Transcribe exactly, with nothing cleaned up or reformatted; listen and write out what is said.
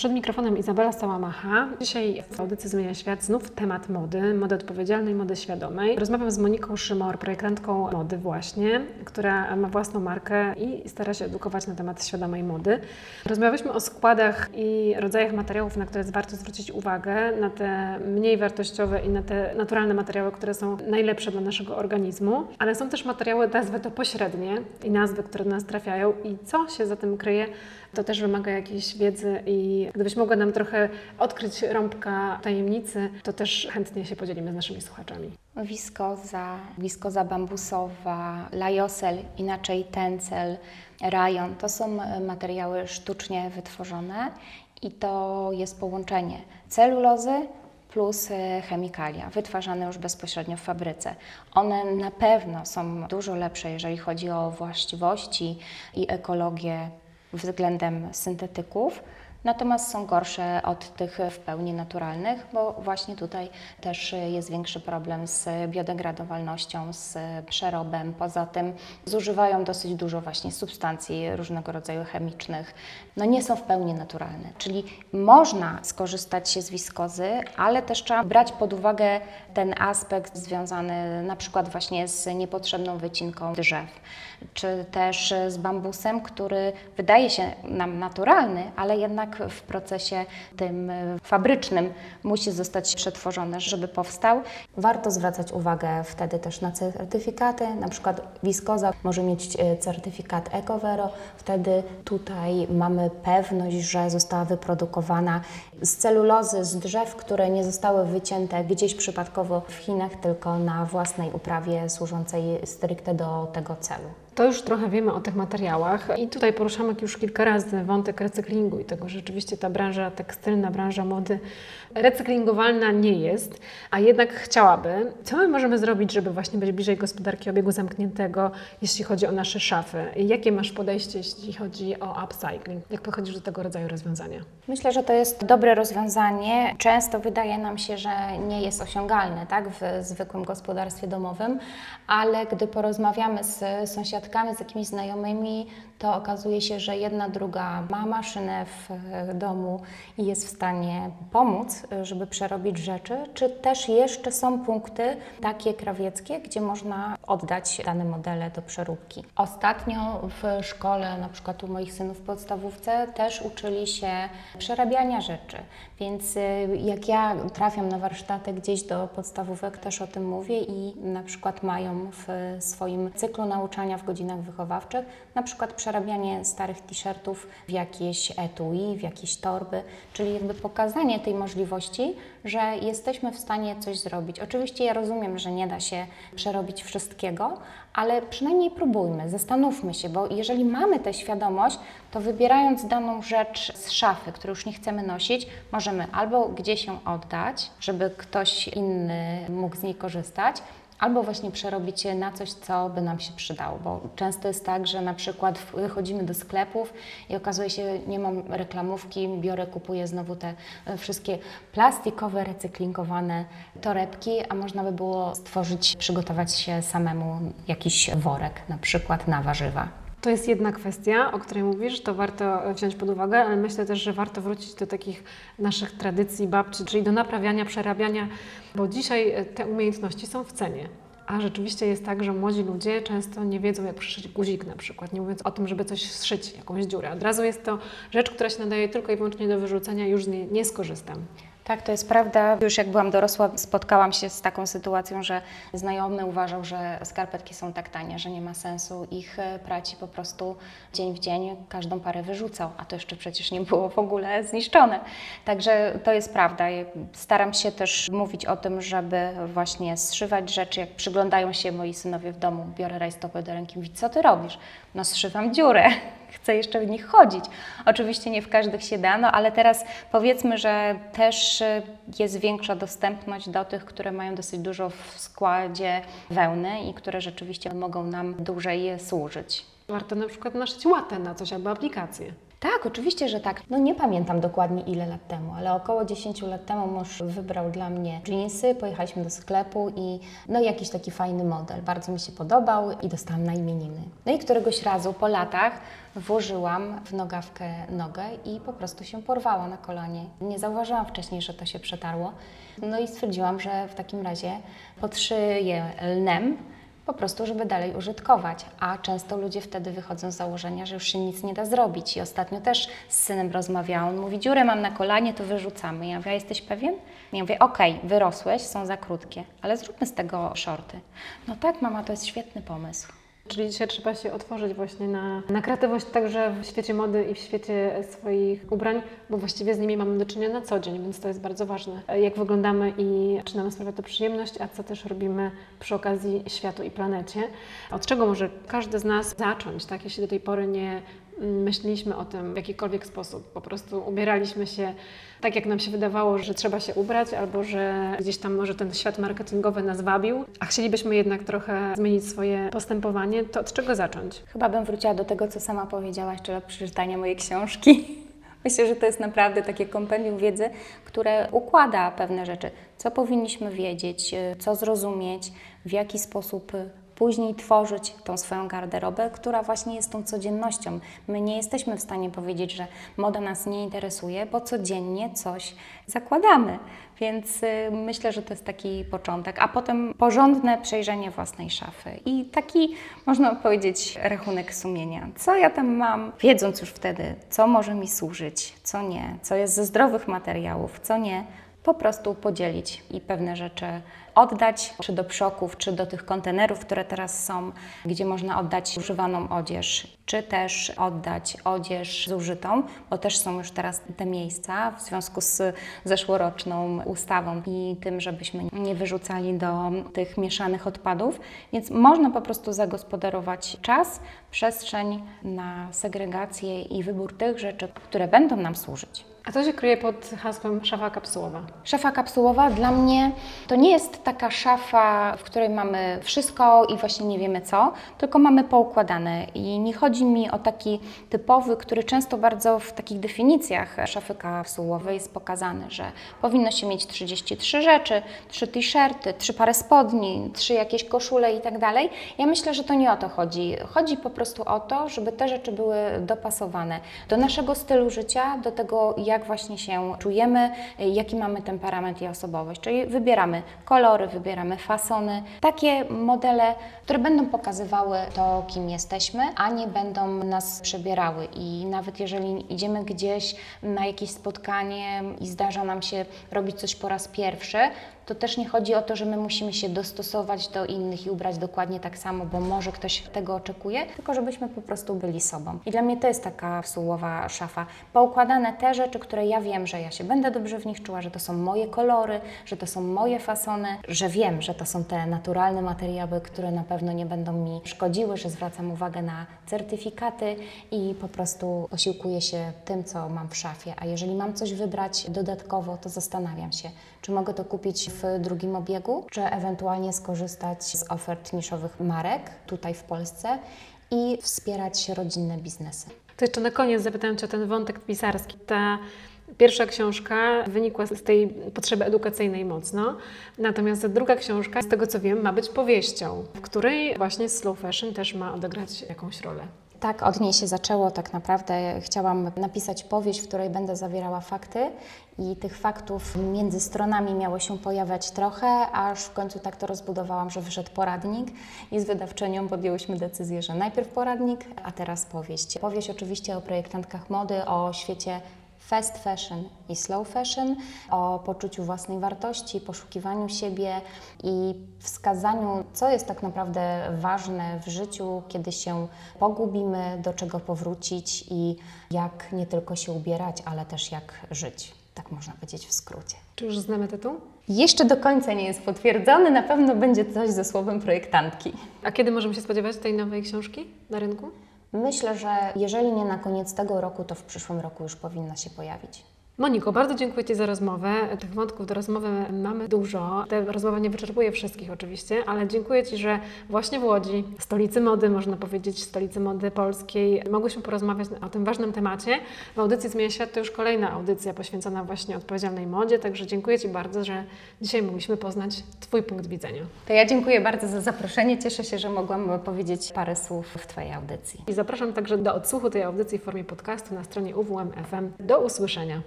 Przed mikrofonem Izabela Stała-Macha. Dzisiaj w audycji Zmienia Świat znów temat mody, mody odpowiedzialnej, mody świadomej. Rozmawiam z Moniką Szymor, projektantką mody właśnie, która ma własną markę i stara się edukować na temat świadomej mody. Rozmawialiśmy o składach i rodzajach materiałów, na które warto zwrócić uwagę, na te mniej wartościowe i na te naturalne materiały, które są najlepsze dla naszego organizmu, ale są też materiały, nazwę to pośrednie i nazwy, które do nas trafiają i co się za tym kryje, to też wymaga jakiejś wiedzy i gdybyś mogła nam trochę odkryć rąbka tajemnicy, to też chętnie się podzielimy z naszymi słuchaczami. Wiskoza, wiskoza bambusowa, lajosel, inaczej tencel, rajon, to są materiały sztucznie wytworzone i to jest połączenie celulozy plus chemikalia, wytwarzane już bezpośrednio w fabryce. One na pewno są dużo lepsze, jeżeli chodzi o właściwości i ekologię względem syntetyków, natomiast są gorsze od tych w pełni naturalnych, bo właśnie tutaj też jest większy problem z biodegradowalnością, z przerobem. Poza tym zużywają dosyć dużo właśnie substancji różnego rodzaju chemicznych. No nie są w pełni naturalne, czyli można skorzystać się z wiskozy, ale też trzeba brać pod uwagę ten aspekt związany na przykład właśnie z niepotrzebną wycinką drzew, czy też z bambusem, który wydaje się nam naturalny, ale jednak w procesie tym fabrycznym musi zostać przetworzony, żeby powstał. Warto zwracać uwagę wtedy też na certyfikaty, na przykład wiskoza może mieć certyfikat EcoVero, wtedy tutaj mamy pewność, że została wyprodukowana z celulozy, z drzew, które nie zostały wycięte gdzieś przypadkowo w Chinach, tylko na własnej uprawie służącej stricte do tego celu. To już trochę wiemy o tych materiałach i tutaj poruszamy już kilka razy wątek recyklingu i tego, że rzeczywiście ta branża tekstylna, branża mody recyklingowalna nie jest, a jednak chciałaby. Co my możemy zrobić, żeby właśnie być bliżej gospodarki obiegu zamkniętego, jeśli chodzi o nasze szafy? I jakie masz podejście, jeśli chodzi o upcycling? Jak podchodzisz do tego rodzaju rozwiązania? Myślę, że to jest dobre rozwiązanie. Często wydaje nam się, że nie jest osiągalne, tak, w zwykłym gospodarstwie domowym, ale gdy porozmawiamy z sąsiadkami, z jakimiś znajomymi, to okazuje się, że jedna, druga ma maszynę w domu i jest w stanie pomóc, żeby przerobić rzeczy, czy też jeszcze są punkty takie krawieckie, gdzie można oddać dane modele do przeróbki. Ostatnio w szkole, na przykład u moich synów w podstawówce, też uczyli się przerabiania rzeczy, więc jak ja trafiam na warsztaty gdzieś do podstawówek, też o tym mówię i na przykład mają w swoim cyklu nauczania w godzinach wychowawczych na przykład przerabianie starych t-shirtów w jakieś etui, w jakieś torby, czyli jakby pokazanie tej możliwości, że jesteśmy w stanie coś zrobić. Oczywiście ja rozumiem, że nie da się przerobić wszystkiego, ale przynajmniej próbujmy, zastanówmy się, bo jeżeli mamy tę świadomość, to wybierając daną rzecz z szafy, którą już nie chcemy nosić, możemy albo gdzieś ją oddać, żeby ktoś inny mógł z niej korzystać, albo właśnie przerobić je na coś, co by nam się przydało, bo często jest tak, że na przykład wychodzimy do sklepów i okazuje się, nie mam reklamówki, biorę, kupuję znowu te wszystkie plastikowe, recyklingowane torebki, a można by było stworzyć, przygotować się samemu jakiś worek na przykład na warzywa. To jest jedna kwestia, o której mówisz, to warto wziąć pod uwagę, ale myślę też, że warto wrócić do takich naszych tradycji babci, czyli do naprawiania, przerabiania, bo dzisiaj te umiejętności są w cenie. A rzeczywiście jest tak, że młodzi ludzie często nie wiedzą, jak przyszyć guzik na przykład, nie mówiąc o tym, żeby coś zszyć, jakąś dziurę. Od razu jest to rzecz, która się nadaje tylko i wyłącznie do wyrzucenia, już z niej nie skorzystam. Tak, to jest prawda. Już jak byłam dorosła, spotkałam się z taką sytuacją, że znajomy uważał, że skarpetki są tak tanie, że nie ma sensu ich prać i po prostu dzień w dzień każdą parę wyrzucał, a to jeszcze przecież nie było w ogóle zniszczone. Także to jest prawda. Staram się też mówić o tym, żeby właśnie zszywać rzeczy. Jak przyglądają się moi synowie w domu, biorę rajstopy do ręki i mówię, co ty robisz? No zszywam dziurę. Chcę jeszcze w nich chodzić. Oczywiście nie w każdych się da, no ale teraz powiedzmy, że też jest większa dostępność do tych, które mają dosyć dużo w składzie wełny i które rzeczywiście mogą nam dłużej służyć. Warto na przykład naszyć łatę na coś albo aplikację. Tak, oczywiście, że tak. No nie pamiętam dokładnie ile lat temu, ale około dziesięć lat temu mąż wybrał dla mnie dżinsy, pojechaliśmy do sklepu i no jakiś taki fajny model. Bardzo mi się podobał i dostałam na imieniny. No i któregoś razu po latach włożyłam w nogawkę nogę i po prostu się porwała na kolanie. Nie zauważyłam wcześniej, że to się przetarło. No i stwierdziłam, że w takim razie podszyję lnem, po prostu, żeby dalej użytkować, a często ludzie wtedy wychodzą z założenia, że już się nic nie da zrobić. I ostatnio też z synem rozmawiałam, on mówi, dziurę mam na kolanie, to wyrzucamy. Ja mówię, a jesteś pewien? Ja mówię, okej, okay, wyrosłeś, są za krótkie, ale zróbmy z tego shorty. No tak, mama, to jest świetny pomysł. Czyli dzisiaj trzeba się otworzyć właśnie na, na kreatywność także w świecie mody i w świecie swoich ubrań, bo właściwie z nimi mamy do czynienia na co dzień, więc to jest bardzo ważne. Jak wyglądamy i czy nam sprawia to przyjemność, a co też robimy przy okazji światu i planecie. Od czego może każdy z nas zacząć, tak? Jeśli do tej pory nie myśleliśmy o tym w jakikolwiek sposób, po prostu ubieraliśmy się tak, jak nam się wydawało, że trzeba się ubrać, albo że gdzieś tam może ten świat marketingowy nas wabił, a chcielibyśmy jednak trochę zmienić swoje postępowanie, to od czego zacząć? Chyba bym wróciła do tego, co sama powiedziałaś, czyli od przeczytania mojej książki. Myślę, że to jest naprawdę takie kompendium wiedzy, które układa pewne rzeczy. Co powinniśmy wiedzieć, co zrozumieć, w jaki sposób później tworzyć tą swoją garderobę, która właśnie jest tą codziennością. My nie jesteśmy w stanie powiedzieć, że moda nas nie interesuje, bo codziennie coś zakładamy. Więc y, myślę, że to jest taki początek, a potem porządne przejrzenie własnej szafy i taki, można powiedzieć, rachunek sumienia. Co ja tam mam, wiedząc już wtedy, co może mi służyć, co nie, co jest ze zdrowych materiałów, co nie, po prostu podzielić i pewne rzeczy oddać, czy do przoków, czy do tych kontenerów, które teraz są, gdzie można oddać używaną odzież, czy też oddać odzież zużytą, bo też są już teraz te miejsca w związku z zeszłoroczną ustawą i tym, żebyśmy nie wyrzucali do tych mieszanych odpadów. Więc można po prostu zagospodarować czas, przestrzeń na segregację i wybór tych rzeczy, które będą nam służyć. A co się kryje pod hasłem szafa kapsułowa? Szafa kapsułowa dla mnie to nie jest taka szafa, w której mamy wszystko i właśnie nie wiemy co, tylko mamy poukładane i nie chodzi mi o taki typowy, który często bardzo w takich definicjach szafy kapsułowej jest pokazany, że powinno się mieć trzydzieści trzy rzeczy, trzy t-shirty, trzy pary spodni, trzy jakieś koszule i tak dalej. Ja myślę, że to nie o to chodzi. Chodzi po prostu o to, żeby te rzeczy były dopasowane do naszego stylu życia, do tego, jak właśnie się czujemy, jaki mamy temperament i osobowość. Czyli wybieramy kolory, wybieramy fasony, takie modele, które będą pokazywały to, kim jesteśmy, a nie będą nas przebierały. I nawet jeżeli idziemy gdzieś na jakieś spotkanie i zdarza nam się robić coś po raz pierwszy, to też nie chodzi o to, że my musimy się dostosować do innych i ubrać dokładnie tak samo, bo może ktoś tego oczekuje, tylko żebyśmy po prostu byli sobą. I dla mnie to jest taka kapsułowa szafa. Poukładane te rzeczy, które ja wiem, że ja się będę dobrze w nich czuła, że to są moje kolory, że to są moje fasony, że wiem, że to są te naturalne materiały, które na pewno nie będą mi szkodziły, że zwracam uwagę na certyfikaty i po prostu posiłkuję się tym, co mam w szafie. A jeżeli mam coś wybrać dodatkowo, to zastanawiam się, czy mogę to kupić w drugim obiegu, czy ewentualnie skorzystać z ofert niszowych marek tutaj w Polsce i wspierać rodzinne biznesy. To jeszcze na koniec zapytam Cię o ten wątek pisarski. Ta pierwsza książka wynikła z tej potrzeby edukacyjnej mocno, natomiast druga książka, z tego co wiem, ma być powieścią, w której właśnie slow fashion też ma odegrać jakąś rolę. Tak, od niej się zaczęło tak naprawdę. Chciałam napisać powieść, w której będę zawierała fakty i tych faktów między stronami miało się pojawiać trochę, aż w końcu tak to rozbudowałam, że wyszedł poradnik i z wydawczynią podjęłyśmy decyzję, że najpierw poradnik, a teraz powieść. Powieść oczywiście o projektantkach mody, o świecie fast fashion i slow fashion, o poczuciu własnej wartości, poszukiwaniu siebie i wskazaniu, co jest tak naprawdę ważne w życiu, kiedy się pogubimy, do czego powrócić i jak nie tylko się ubierać, ale też jak żyć. Tak można powiedzieć w skrócie. Czy już znamy tytuł? Jeszcze do końca nie jest potwierdzony, na pewno będzie coś ze słowem projektantki. A kiedy możemy się spodziewać tej nowej książki na rynku? Myślę, że jeżeli nie na koniec tego roku, to w przyszłym roku już powinna się pojawić. Moniko, bardzo dziękuję Ci za rozmowę. Tych wątków do rozmowy mamy dużo. Ta rozmowa nie wyczerpuje wszystkich oczywiście, ale dziękuję Ci, że właśnie w Łodzi, stolicy mody, można powiedzieć, stolicy mody polskiej, mogłyśmy porozmawiać o tym ważnym temacie. W audycji Zmienia Świat to już kolejna audycja poświęcona właśnie odpowiedzialnej modzie, także dziękuję Ci bardzo, że dzisiaj mogliśmy poznać Twój punkt widzenia. To ja dziękuję bardzo za zaproszenie. Cieszę się, że mogłam powiedzieć parę słów w Twojej audycji. I zapraszam także do odsłuchu tej audycji w formie podcastu na stronie U W M F M. Do usłyszenia.